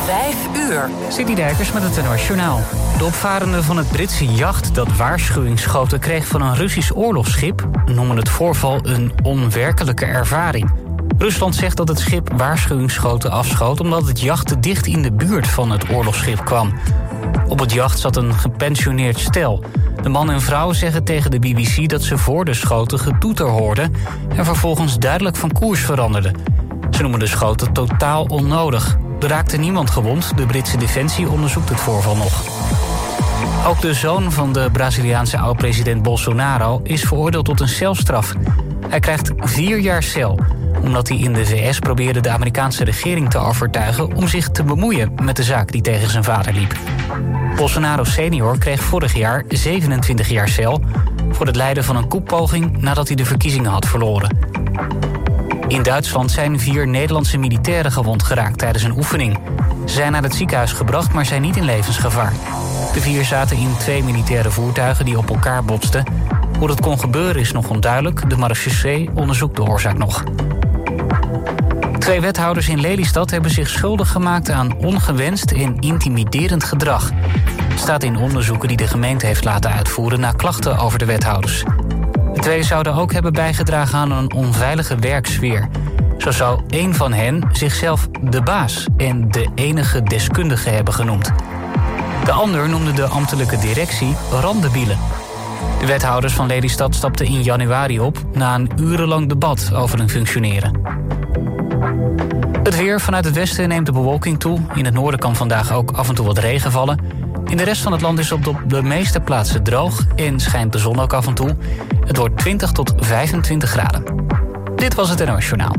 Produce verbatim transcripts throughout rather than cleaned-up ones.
Vijf uur. Citydijkers met het N O S Journaal. De opvarende van het Britse jacht dat waarschuwingsschoten kreeg van een Russisch oorlogsschip noemen het voorval een onwerkelijke ervaring. Rusland zegt dat het schip waarschuwingsschoten afschoot omdat het jacht te dicht in de buurt van het oorlogsschip kwam. Op het jacht zat een gepensioneerd stel. De man en vrouw zeggen tegen de B B C dat ze voor de schoten getoeter hoorden en vervolgens duidelijk van koers veranderden. Ze noemen de schoten totaal onnodig. Er raakte niemand gewond, de Britse defensie onderzoekt het voorval nog. Ook de zoon van de Braziliaanse oud-president Bolsonaro is veroordeeld tot een celstraf. Hij krijgt vier jaar cel, omdat hij in de V S probeerde de Amerikaanse regering te overtuigen om zich te bemoeien met de zaak die tegen zijn vader liep. Bolsonaro senior kreeg vorig jaar zevenentwintig jaar cel voor het leiden van een koepoging nadat hij de verkiezingen had verloren. In Duitsland zijn vier Nederlandse militairen gewond geraakt tijdens een oefening. Ze zijn naar het ziekenhuis gebracht, maar zijn niet in levensgevaar. De vier zaten in twee militaire voertuigen die op elkaar botsten. Hoe dat kon gebeuren is nog onduidelijk. De marechaussee onderzoekt de oorzaak nog. Twee wethouders in Lelystad hebben zich schuldig gemaakt aan ongewenst en intimiderend gedrag. Het staat in onderzoeken die de gemeente heeft laten uitvoeren na klachten over de wethouders. De twee zouden ook hebben bijgedragen aan een onveilige werksfeer. Zo zou één van hen zichzelf de baas en de enige deskundige hebben genoemd. De ander noemde de ambtelijke directie randebielen. De wethouders van Lelystad stapten in januari op na een urenlang debat over hun functioneren. Het weer vanuit het westen neemt de bewolking toe. In het noorden kan vandaag ook af en toe wat regen vallen. In de rest van het land is het op de meeste plaatsen droog en schijnt de zon ook af en toe. Het wordt twintig tot vijfentwintig graden. Dit was het N O S Journaal.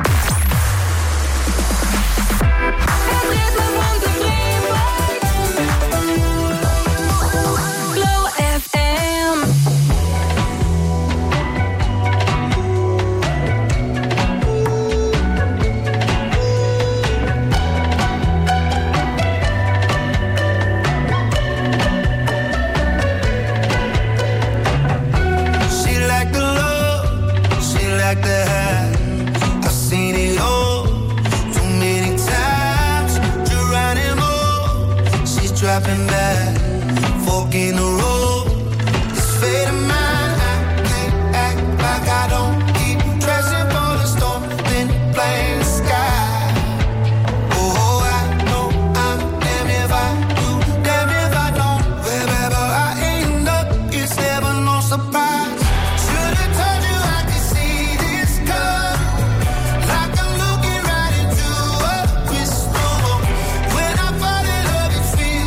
Dropping back, fork in the road. This fate of mine, I can't act like I don't keep dressing for the storm, then playing the sky. Oh, I know I'm damned if I do, damned if I don't. Wherever I end up, it's never no surprise. Should've told you I could see this coming, like I'm looking right into a crystal ball. When I fall in love, it's real.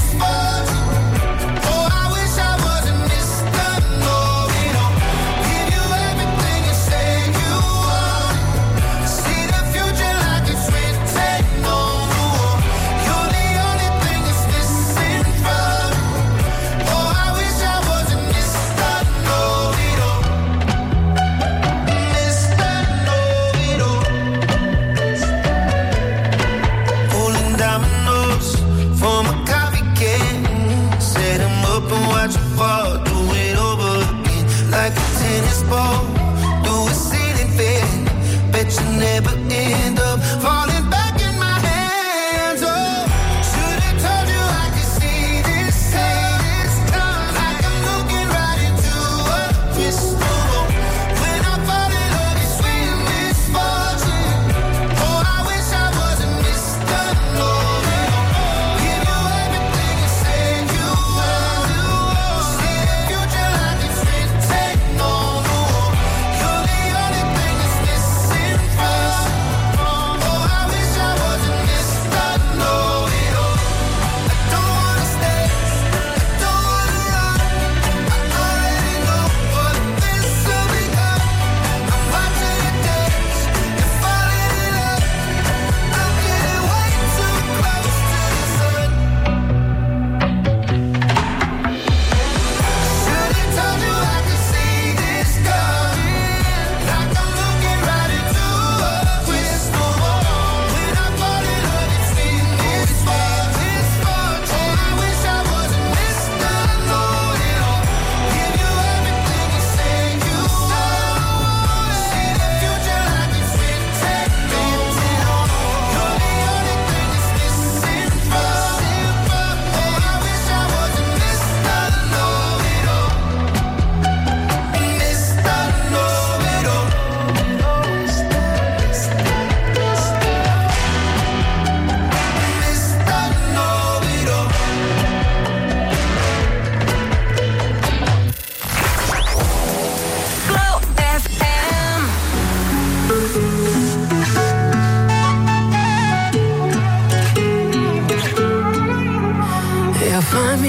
Never end up falling back in my hands. Oh, should've told you I could see this, see this coming. Like I'm looking right into a crystal ball. When I fall in love, it's sweet misfortune. Oh, I wish I wasn't Mister Know-It-All. Give you everything you say you want. See the future like it's written, take no rule.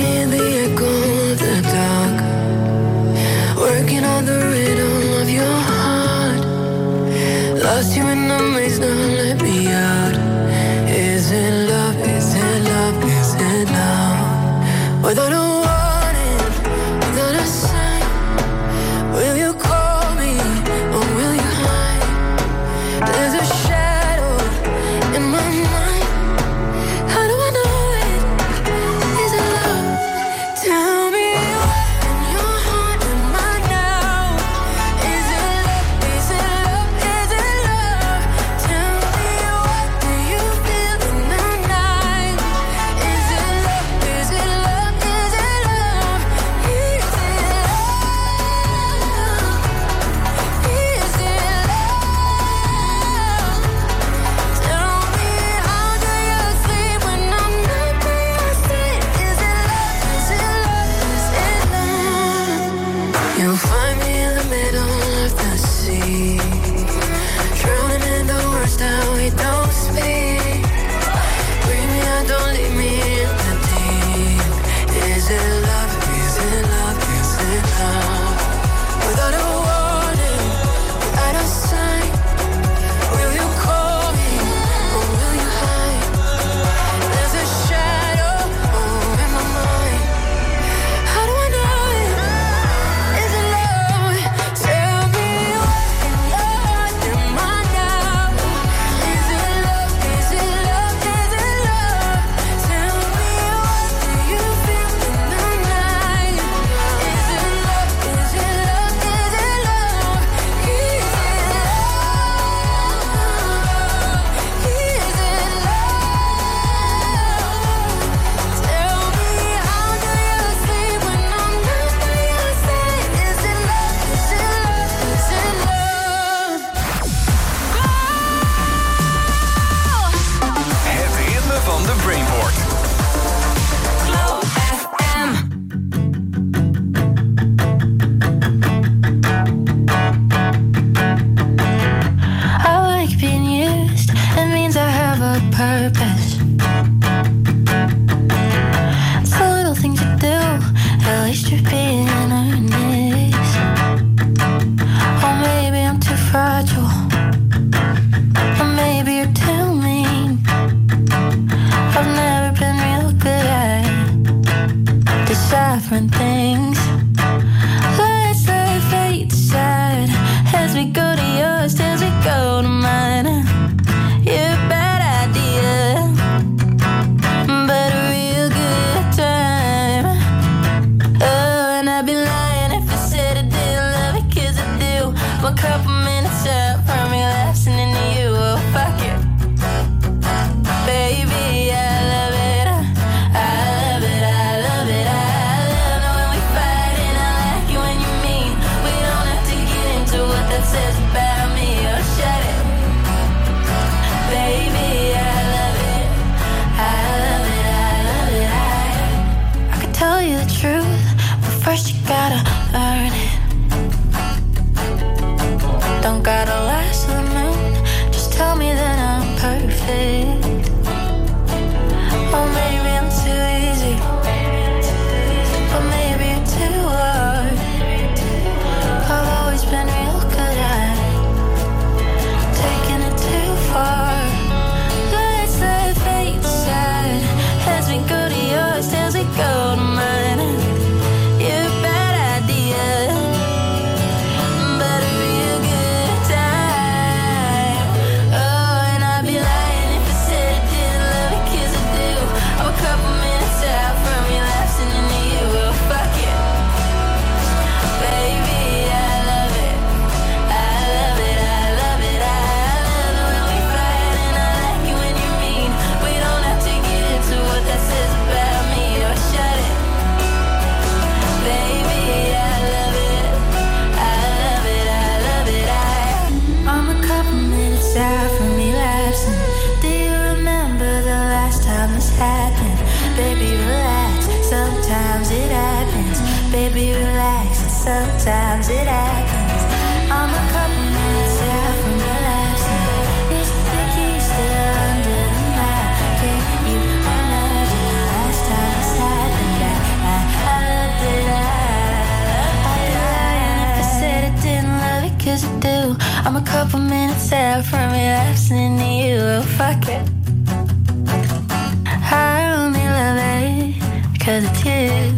me in the echo of the dark, working on the rhythm of your heart. Lost you in the maze, now let me out. Is it love, is it love, is it love? Without a warning, without a sign, will you call me or will you hide? There's a shadow in my mind. How do I know it? Is it love? Tell me what in your heart am I now? Is it love? Is it love? Is it love? Tell me what do you feel in the night? Is it love? Is it love? Is it love? Is it love? Is it love? Tell me how do you sleep when I'm not by your side? Is it love? Is it love? Is it love? You'll find me in the middle of the sea, drowning in the words that we don't speak. Bring me out, don't leave me in the deep. Is it love? Is it love? Is it love? Without a warning, without a sign, will you call me or will you hide? There's a shadow over my mind. How do I know it? Is it love? Tell me what in your heart am I now? Is it love? Is it love? Is it love? Tell me what do you feel in the night? Is it love? Is it love? Is it love? Is it love? Is it love? Tell me how do you sleep when I'm not by your side? Is it love? Is it love? Is it love? Het ritme van de Brainport. Glow F M. I like being used. It means I have a purpose. It's the little things you do. At least you're being earnest. Or maybe I'm too fragile. Or maybe you're too mean. I've never been real good at deciphering things. Let's let fate decide as we go to yours, as we go to mine. You're a bad idea, but a real good time. Oh, and I'd be lying if I said I didn't love it, 'cause I do. One couple minutes out from relapsing into you, oh fuck it. Baby, I love it, I love it, I love it, I love it when we fight, and I like it when you mean. We don't have to get into what that says about me, or shut it. Baby, I love it, I love it, I love it, I I could tell you the truth, but first you gotta learn it. Don't gotta last to the moon, just tell me that I'm perfect. Or maybe I'm too easy, or maybe you're too hard. I've always been real good at taking it too far. Let's let fate decide as we go to yours, as we go to mine. You're a bad idea, but a real good time. Oh, and I'd be lying if I said I didn't love it, 'cause I do. I'm a couple minutes out from relapsing into you, oh fuck it. Baby, I love it, I love it, I love it, I love it when we fight, and I like it when you mean. We don't have to get into what that says about me, or shut it. Baby, I love it, I love it, I love it, I I'm a couple minutes out from relapsing. Do you remember the last time this happened? Baby, relax, sometimes it happens. Baby, relax, sometimes it happens. I'm a couple minutes out from relapsing. Is the key still under the mat? Can you imagine the last time this happened? That fuck it. I only love it because it's you.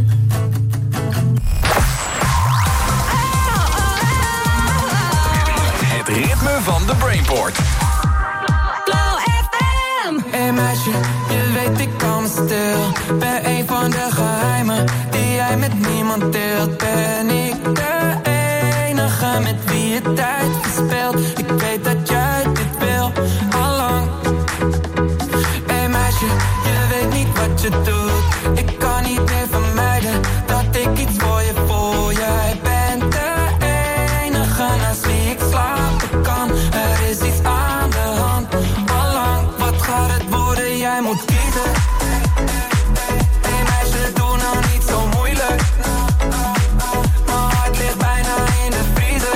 Het ritme van de Brainport. Flow F M. Hey meisje, je weet ik kan me stil. Ben een van de geheimen die jij met niemand deelt. Ben ik de enige met wie je tijd verspeelt. Ik weet dat jij dit wil, allang. Hey meisje, je weet niet wat je doet. Ik kan niet meer vermijden dat ik iets voor je voel. Jij bent de enige naast wie ik slapen kan. Er is iets aan de hand, allang. Wat gaat het worden, jij moet kiezen. Hey meisje, doe nou niet zo moeilijk. Mijn hart ligt bijna in de vriezer.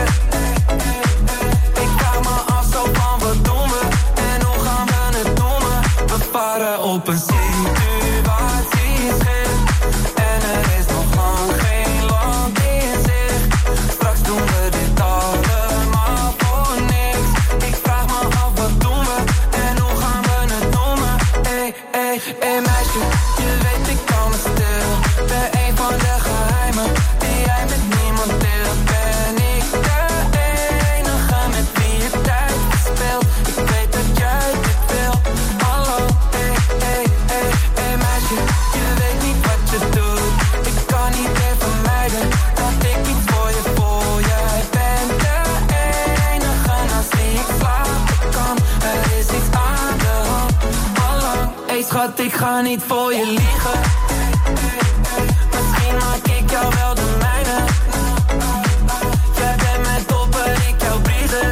Ik vraag me af zo van wat doen we en hoe gaan we het noemen. We varen op een situatieschip en er is nog lang geen land in zicht. Straks doen we dit allemaal voor niks. Ik vraag me af wat doen we en hoe gaan we het noemen. Hey, hey, hey meisje, je weet ik kan me stil. Ben een van de geheimen die jij met niemand deelt. Ben ik de enige met wie je tijd verspeelt. Ik weet dat jij dit wil, hallo. Hey, hey, hey, hey meisje, je weet niet wat je doet. Ik kan niet meer vermijden dat ik iets voor je voel. Jij bent de enige naast wie ik slapen kan. Er is iets aan de hand, allang. Hey schat, ik ga niet voor je liegen. Misschien maak ik jou wel de mijne. Jij bent mijn topper, ik jou briezen.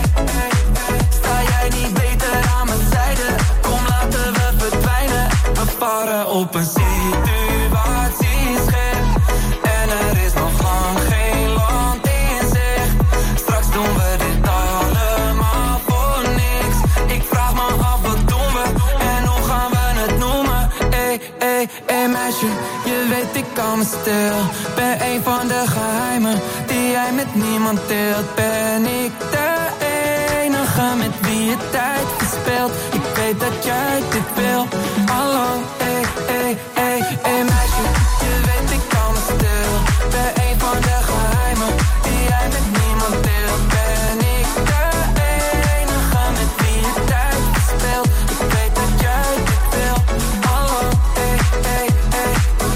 Sta jij niet beter aan mijn zijde? Kom laten we verdwijnen. We varen op een situatieschip en er is nog lang geen land in zicht. Straks doen we dit allemaal voor niks. Ik vraag me af wat doen we en hoe gaan we het noemen. Hey, hey, hey meisje, je weet ik kan me stil. Ben een van de geheimen die jij met niemand deelt. Ben ik de enige met wie je tijd verspeelt. Ik weet dat jij dit wil, allang. Hey, hey, hey, hey meisje, je weet ik kan me stil. Ben een van de geheimen die jij met niemand deelt. Ben ik de enige met wie je tijd verspeelt. Ik weet dat jij dit wil, allang. Hey, hey, hey.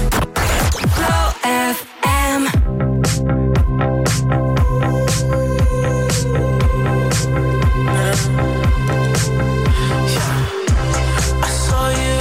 Flow F M. I saw you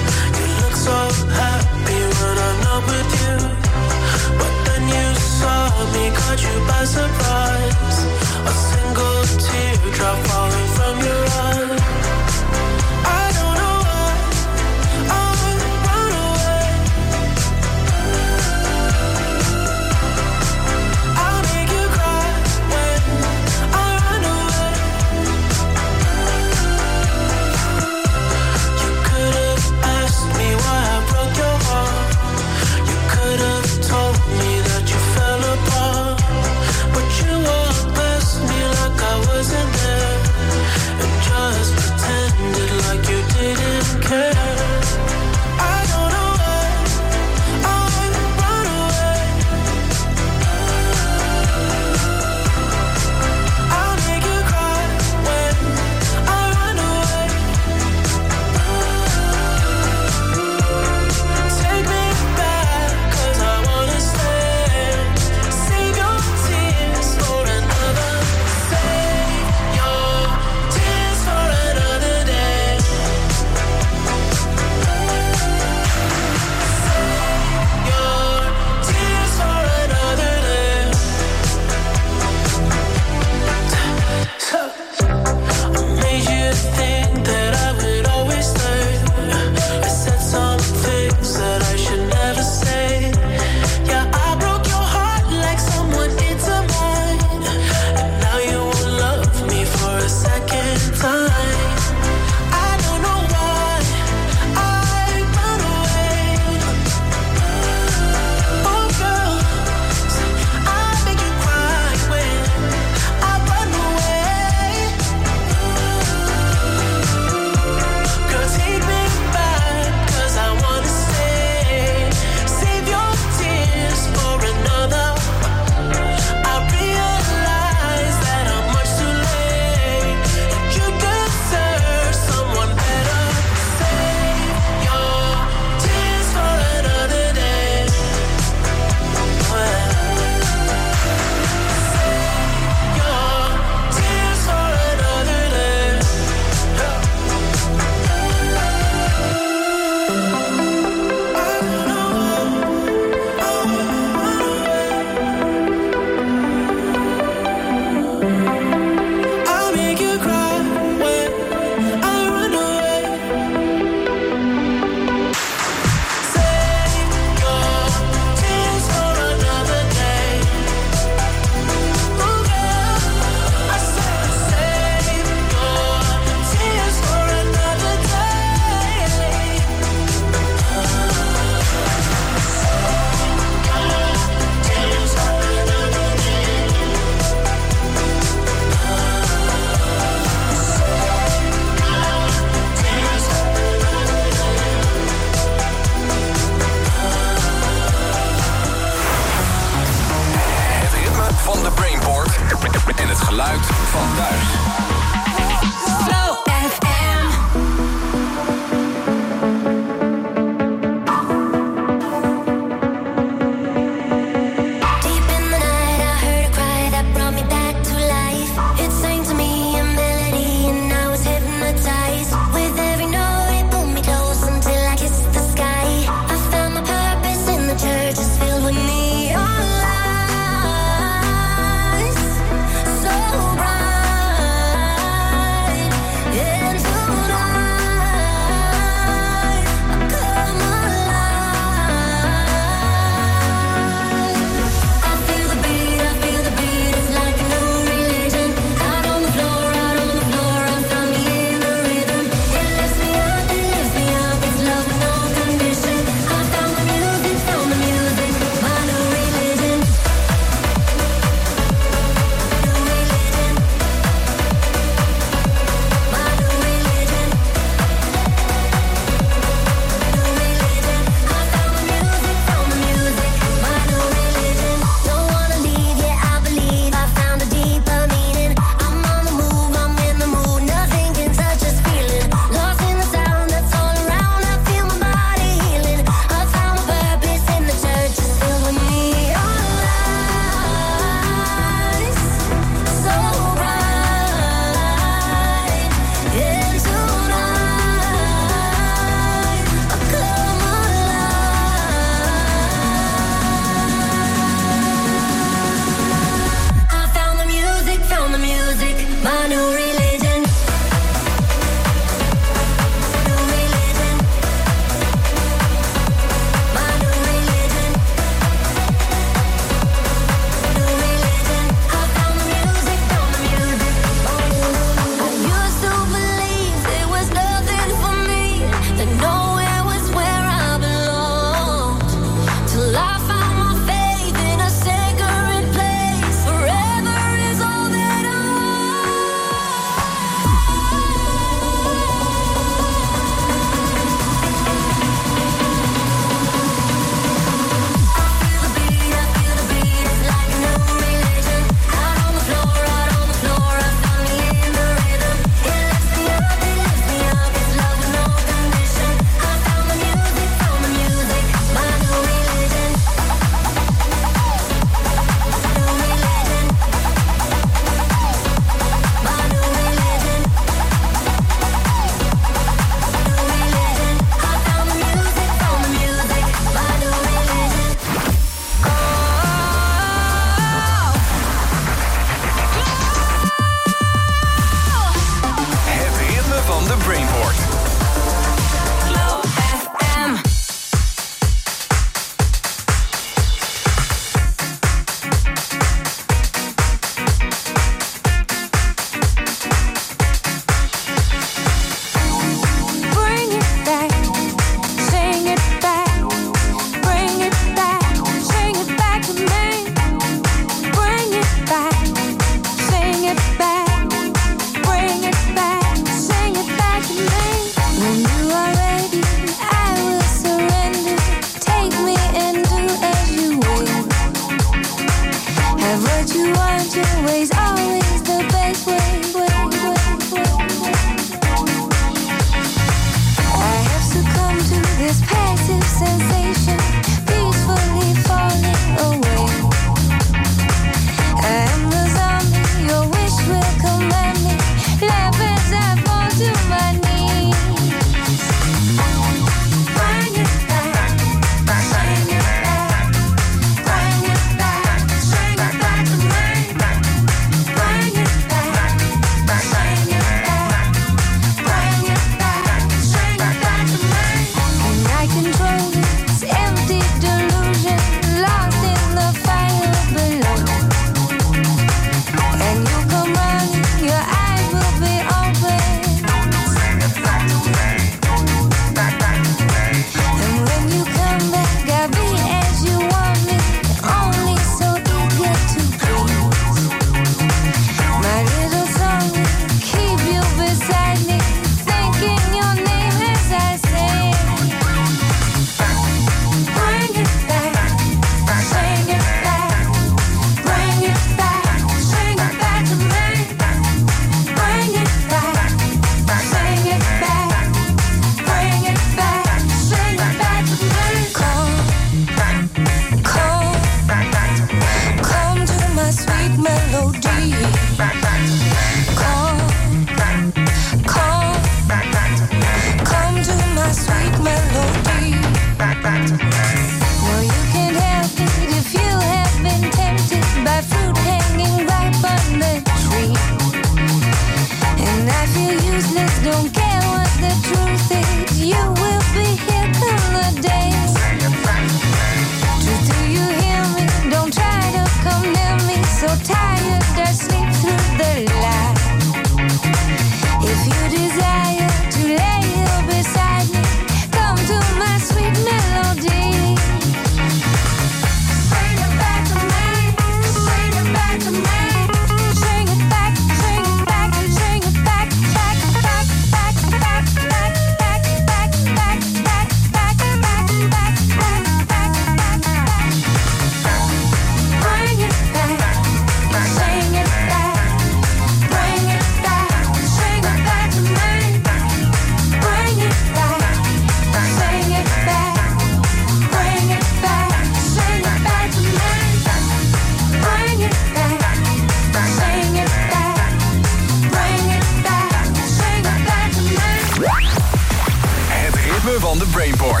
van de Brainport.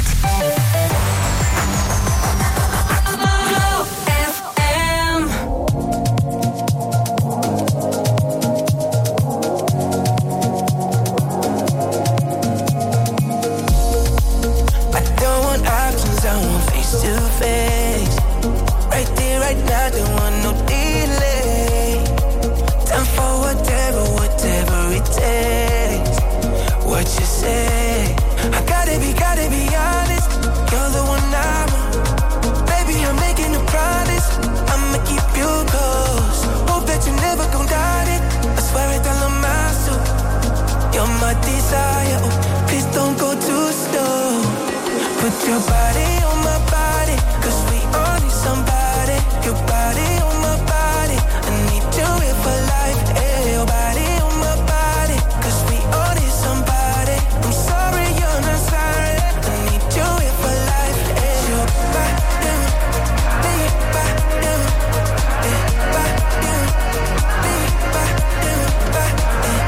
Face right there, right now, don't want no delay. Time for whatever, whatever it takes. What you say? I gotta be, gotta be honest. You're the one I want, baby. I'm making a promise. I'ma keep you close. Hope that you never gon' doubt it. I swear it all on my soul. You're my desire. Oh, please don't go too slow. Put your body on my body, 'cause we all need somebody. Your body on my body, I need you here for life. Hey, your body on my body, 'cause we all need somebody. I'm sorry you're not sorry, I need you here for life. Hey, your body, hey, your body, hey, your body, hey, your body, hey, your body,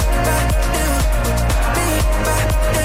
hey, your body,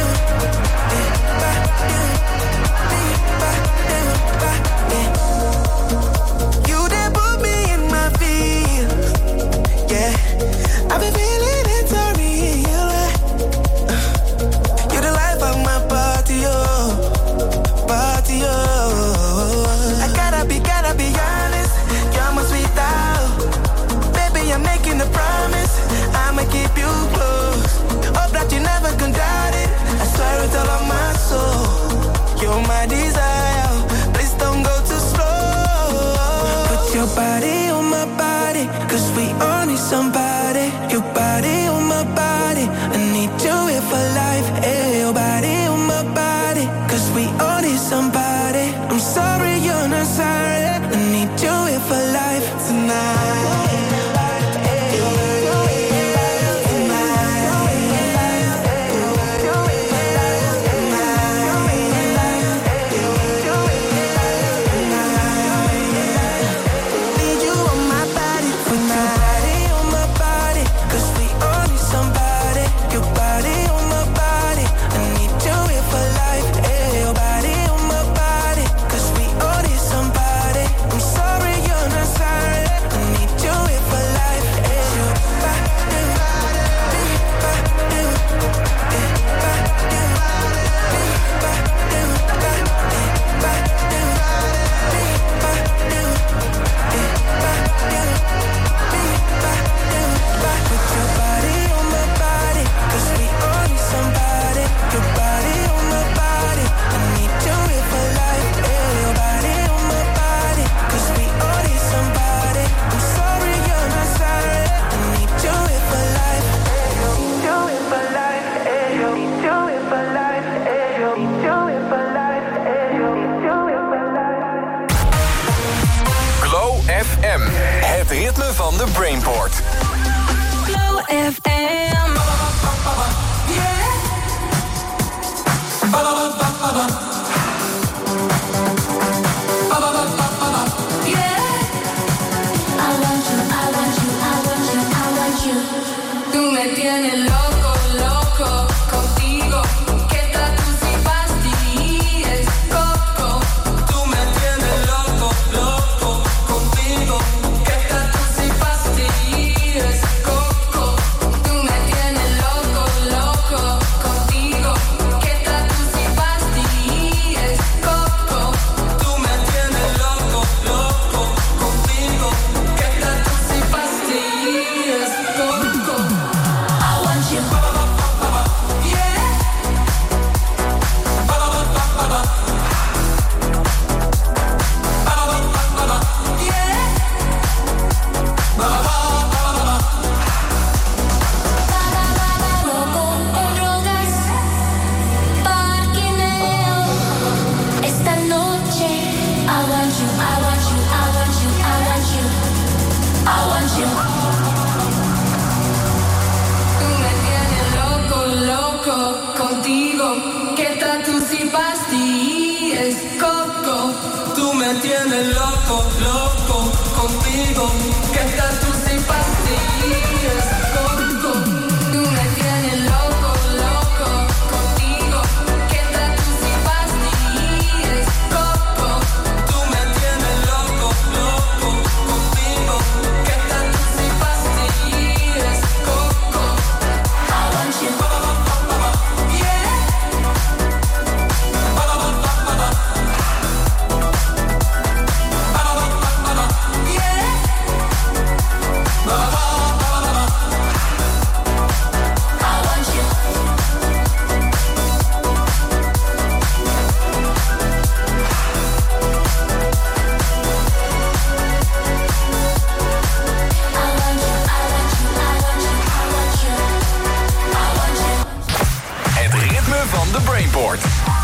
you done put me in my feelings, yeah. I've been feeling it so real. You're the life of my party, oh, party, oh. I gotta be, gotta be honest. You're my sweet out, baby. I'm making a promise. I'ma keep you close. Hope that you never can doubt it. I swear it all on my soul. You're my desire. Please don't go too slow. Put your body on my body, 'cause we all need somebody. Your body on my body, I need you here for life. Hey, your body on my body, 'cause we all need somebody. I'm sorry you're not sorry, I need you here for life tonight. Het ritme van de Brainport. Glow F M. Tú me tienes loco, loco contigo. ¿Qué tal tú si fastidies, coco? Tú me tienes loco, loco contigo. ¿Qué tal tú si fastidies, coco? Tú me tienes loco, loco contigo. ¿Qué tal tú si fastidies, coco? Tú me tienes loco, loco contigo. ¿Qué tal tú si fastidies, coco? I want you. Yeah. Loco en drogas, parquineo. Esta noche, I want you, I want you, I want you, I want you, I want you. Tú me tienes loco, loco contigo. ¿Qué tal tú si fastidies, coco? Tú me tienes loco, loco contigo. ¿Qué tal tú si fastidies, coco? Tú me tienes loco, loco contigo. ¿Qué tal tú si van de Brainport.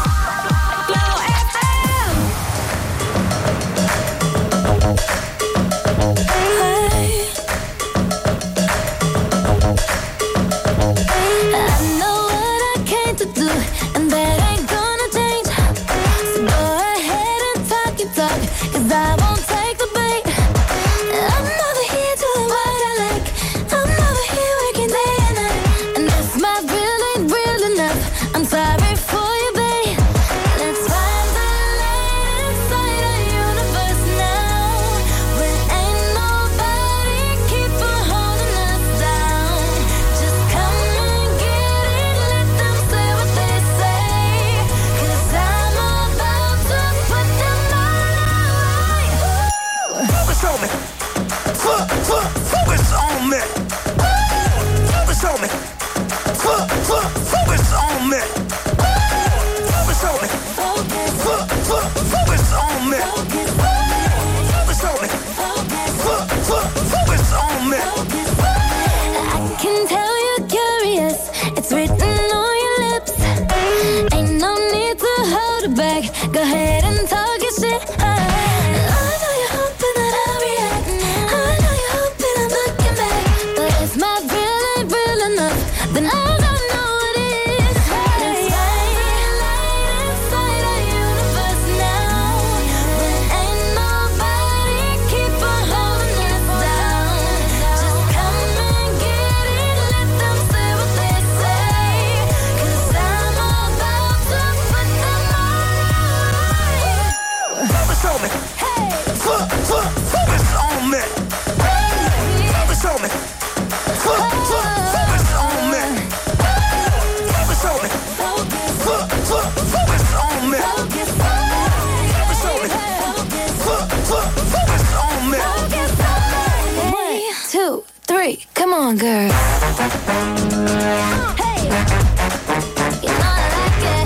Go ahead and talk your shit. I know you're hoping that I'll react. I know you're hoping I'm looking back. But if my real ain't real enough, then I don't know what is. Let's find the light inside our universe now. When ain't nobody keep on holding us down. Just come and get it, let them say what they say. 'Cause I'm about to put them all. Focus on me. Hey. F- f- focus on me. Focus on me. F- f- focus on me. Focus on me. F- f- focus on me. Focus on me. F- f- focus on me. One, two, three, come on, girl. Hey, you know I like it.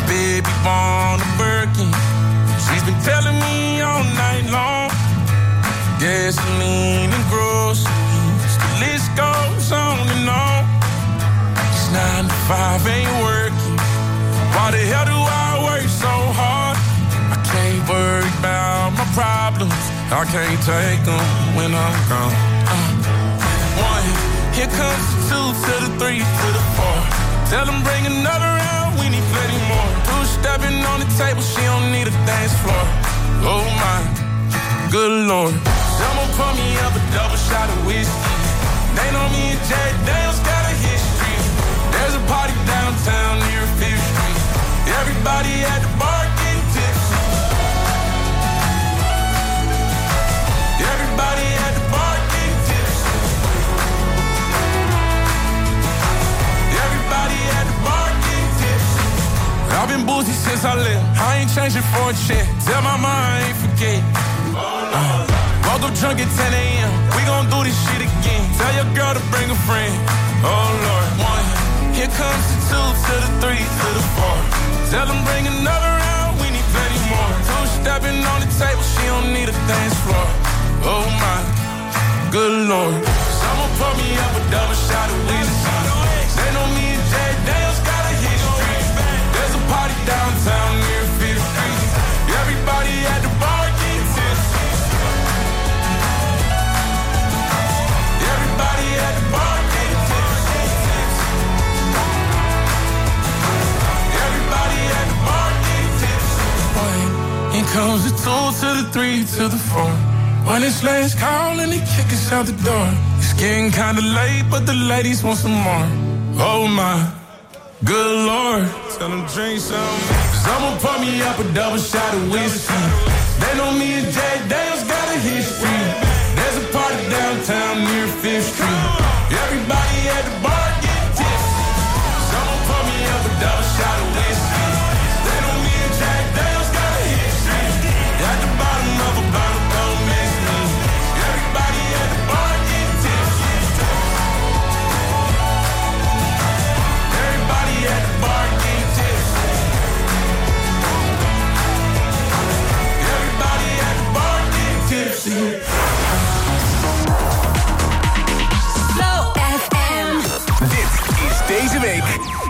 baby born a Birkin. She's been telling me all night long. Gasoline and groceries, the list goes on and on. It's nine to five, ain't working. Why the hell do I work so hard? I can't worry about my problems. I can't take them when I'm gone. Uh, one, here comes the two to the three to the four. Tell them bring another round, we need plenty more. Two stepping on the table, she don't need a dance floor. Oh my, good Lord. Someone pour me up a double shot of whiskey. They know me and Jay Dale's got a history. There's a party downtown near Fifth Street. Everybody at the bar getting tipsy. Everybody at the bar getting tipsy. Everybody at the bar getting tipsy. I've been boozy since I left. I ain't changing for a check. Tell my mom I ain't forget. Uh, woke up drunk at ten a.m. We gon' do this shit again. Tell your girl to bring a friend. Oh Lord, one. Here comes the two to the three to the four. Tell them bring another round, we need plenty more. Two stepping on the table, she don't need a dance floor. Oh my, good Lord. Someone pour me up a double shot of whiskey. They know me and Jay Dale's got a history. There's a party downtown near Fifth Street. Everybody at the bar getting tipsy. Everybody at the bar getting tipsy. Everybody at the bar getting tipsy. One, here comes the two to the three to the four. When it's last call and they kick us out the door. It's getting kinda late, but the ladies want some more. Oh my, good Lord. Tell them drink some. Someone pour me up a double shot of whiskey. They know me and Jay Dale's got a history. There's a party downtown near Fifth Street. Everybody at the bar getting tipsy. Someone pour me up a double shot of whiskey. They know me and Jay Dale's got a history. At the bottom of a bottle, don't miss me. Everybody at the bar getting tipsy. Everybody at the bar getting tipsy. Everybody at the bar getting tipsy. Flow F M. Dit is deze week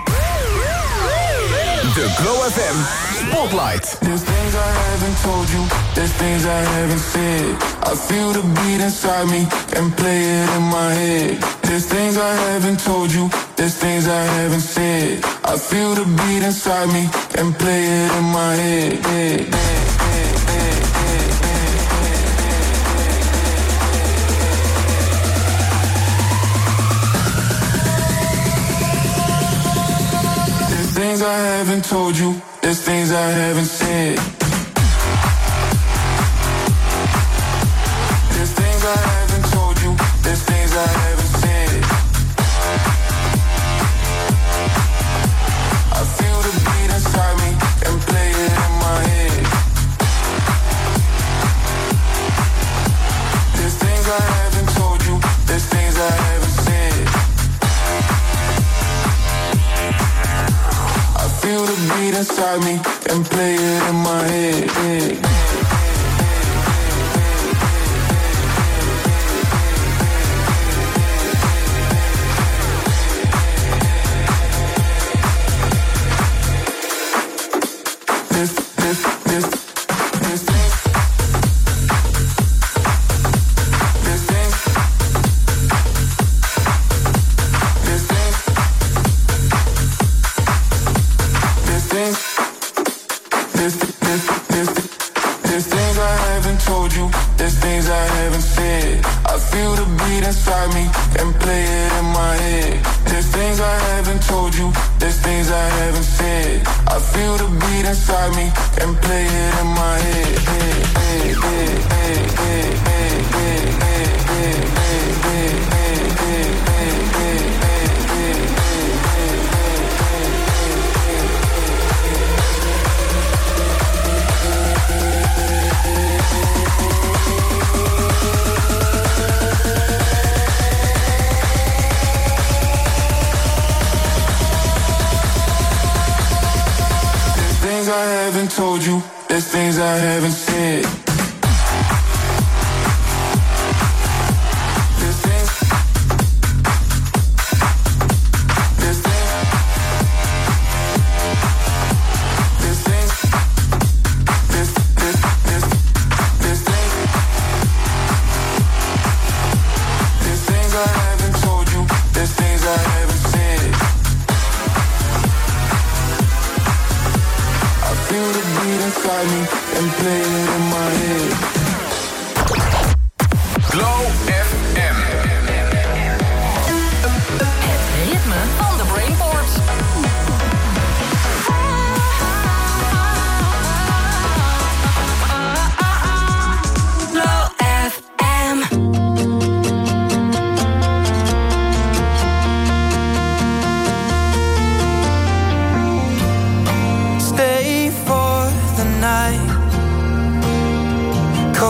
de Glow F M Spotlight. There's things I haven't told you, there's things I haven't said. I feel the beat inside me and play it in my head. There's things I haven't told you, there's things I haven't said. I feel the beat inside me and play it in my head. head, head, head, head, head, head, head. There's things I haven't told you, there's things I haven't said. There's things I haven't told you, there's things I haven't said. I feel the beat inside me and play it in my head. There's things I haven't told you, there's things I haven't said. I feel the beat inside me and play it in my head. head, head. This, this, this, this thing. This thing. This thing. This thing. This, this, this, there's things I haven't told you, there's things I haven't said. I feel the beat inside me and play it in my head. There's things I haven't told you, there's things I haven't said. I feel the beat inside me and play it in my head. head, head, head, head, head, head, head, head, head, head, head, head, head, head, haven't told you, there's things I haven't said. There's things, there's things, there's things, there's, there's, there's, there's things, there's things I haven't told you, there's things I haven't said. Feel the beat inside me and play it in my head. Glow F M. Het ritme van de Brainport. Glow F M. Stay for the night.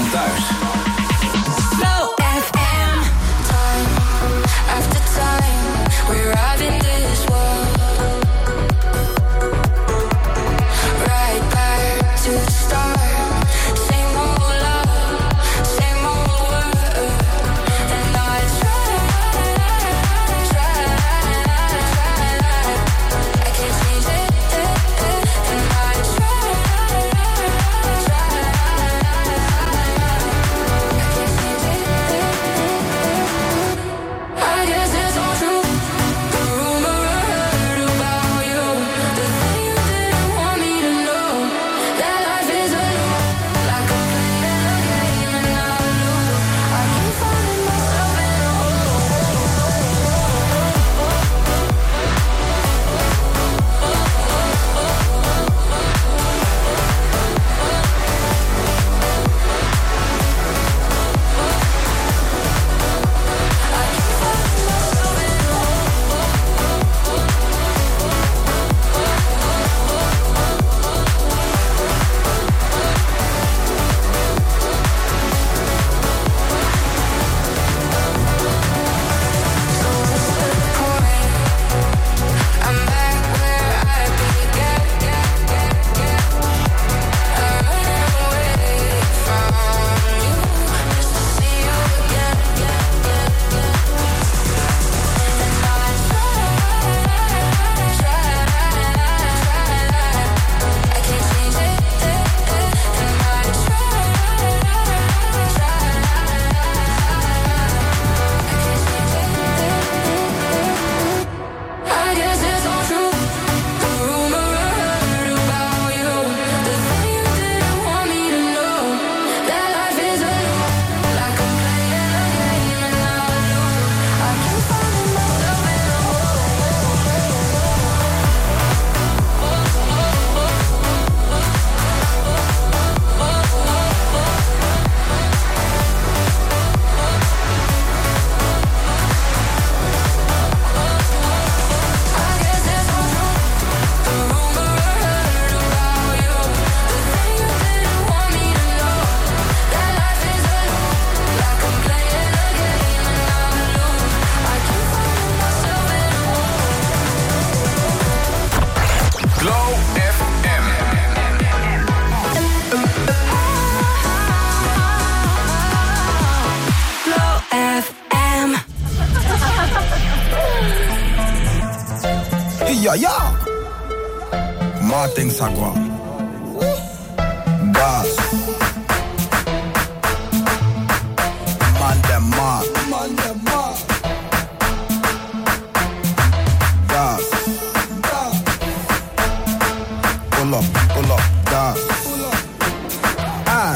van thuis. Flow F M. Time after time, we arrive in this world. Right back to the start. Same old love, same old world. And I try, try, try. I can't change it, and I try, try. I guess it's all true. The rumor I heard about you, the thing you didn't want me to know, that life is a loop, like I'm playing a game and I lose. I keep finding myself in a I'm back where I began. I ran away from you just to see you again. And I try, try, I can't change it, and I try, try, I guess it's all true. The rumor I heard about you, the thing you didn't want me to know, that life is a loop, like I'm playing a game and I lose. I keep finding myself in a I guess it's all true. The rumor I heard about you, the thing you didn't want me to know, that life is a loop, like I'm playing a game and I lose. I keep finding myself in a Glow F M. Flow F M. Ja, ja. Martin Sagwa. Gas. Man dem Mark. Man dem Mark. Gas. Pull up, pull up, gas. Ah.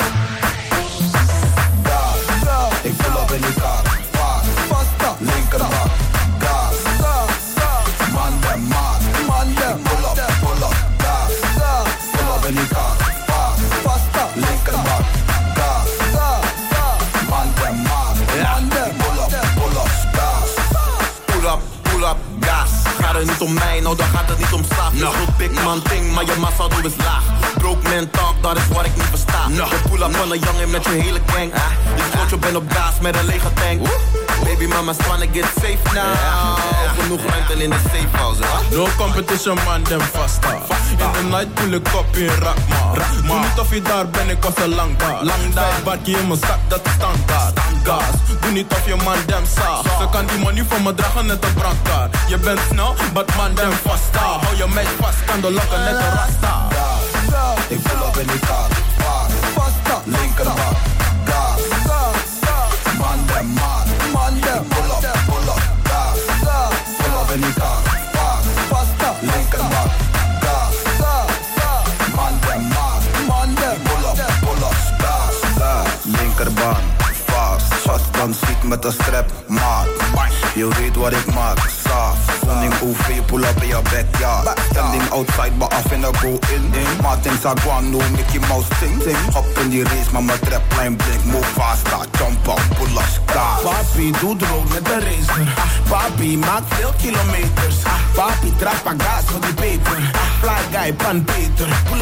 Gas. Ik pull up in die kar. Fast. Linkerbak. Gas. Man dem Mark. Man dem pull up, pull up, gas. Pull up in die kar. Fast. Linkerbak. Gas. Man dem Mark. Man dem pull up, pull up, gas. Pull up, pull up, gas. Gaat het niet om mij, nou dan gaat het niet om slaaf. Je groot big man ding, maar je massa doe is laag. Broke man talk, dat is wat ik niet versta. Je pull up van een jongen met je hele gang. Je sloot je bent op gas met een lege tank. Baby mama's tryna get safe now. Genoeg ruimte in de safe house. No competition man, dem vasta. In the night pull ik op in Rakma. Doe niet of je daar ben, ik was al lang daar. Lang daar. Vijf barkie in mijn zak, dat is standaard. Gas, doe niet of je man dem saag. Ze kan die money van me dragen net een brandkaart. Je bent snel, but man dem vasta. Hou je meid vast, kan de lokken net een rasta. Ik pull up in die kar. Fast. Linkerbak. Gas. Man dem Mark. Man dem pull up, pull up, gas. Pull up in die kar. Fast. Linkerbak. Gas. Man dem Mark. Man dem pull up, pull up, gas. Linkerbaan. Fast. Shotgun ziet met een strap. Maat. Je weet wat ik maak. Saaf. Funding O V, pull up in your backyard. Standing outside, but af in the go in. Martin Sagwan, no Mickey Mouse ting. Hop in die race, maar mijn trapline blink. Move faster, jump up, pull up, gas. Papi, doe droog met de racer. Papi, maakt veel kilometers. Papi, trap gas voor die peper. Fly guy, pan Peter. Pull up, gas.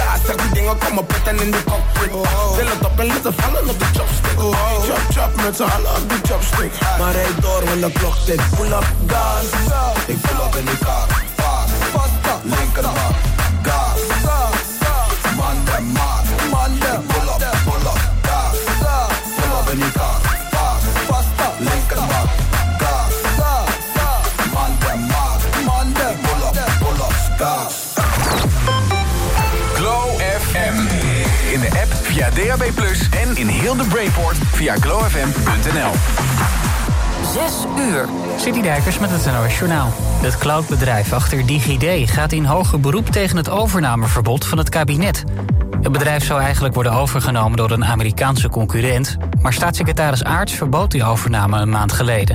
Ja, zeg die dingen komen pitten in de cockpit. Til het op en laten vallen op de chopstick. Chop, chop, met z'n allen op de chopstick. Maar rijd door, want de klok tikt. Pull up, gas. Ik pull up in die kar, vaart, linkerbak, gas. Man dem maat, man dem pull up, pull up, gas. Pull up in die kar, vaart, linkerbak, gas. Man dem maat, man dem pull up, pull up, gas. Glow F M. In de app via D A B plus, en in heel de Brainport via glow f m punt n l. Zes uur. City Dijkers met het N O S Journaal. Het cloudbedrijf achter DigiD gaat in hoger beroep tegen het overnameverbod van het kabinet. Het bedrijf zou eigenlijk worden overgenomen door een Amerikaanse concurrent, maar staatssecretaris Aarts verbood die overname een maand geleden.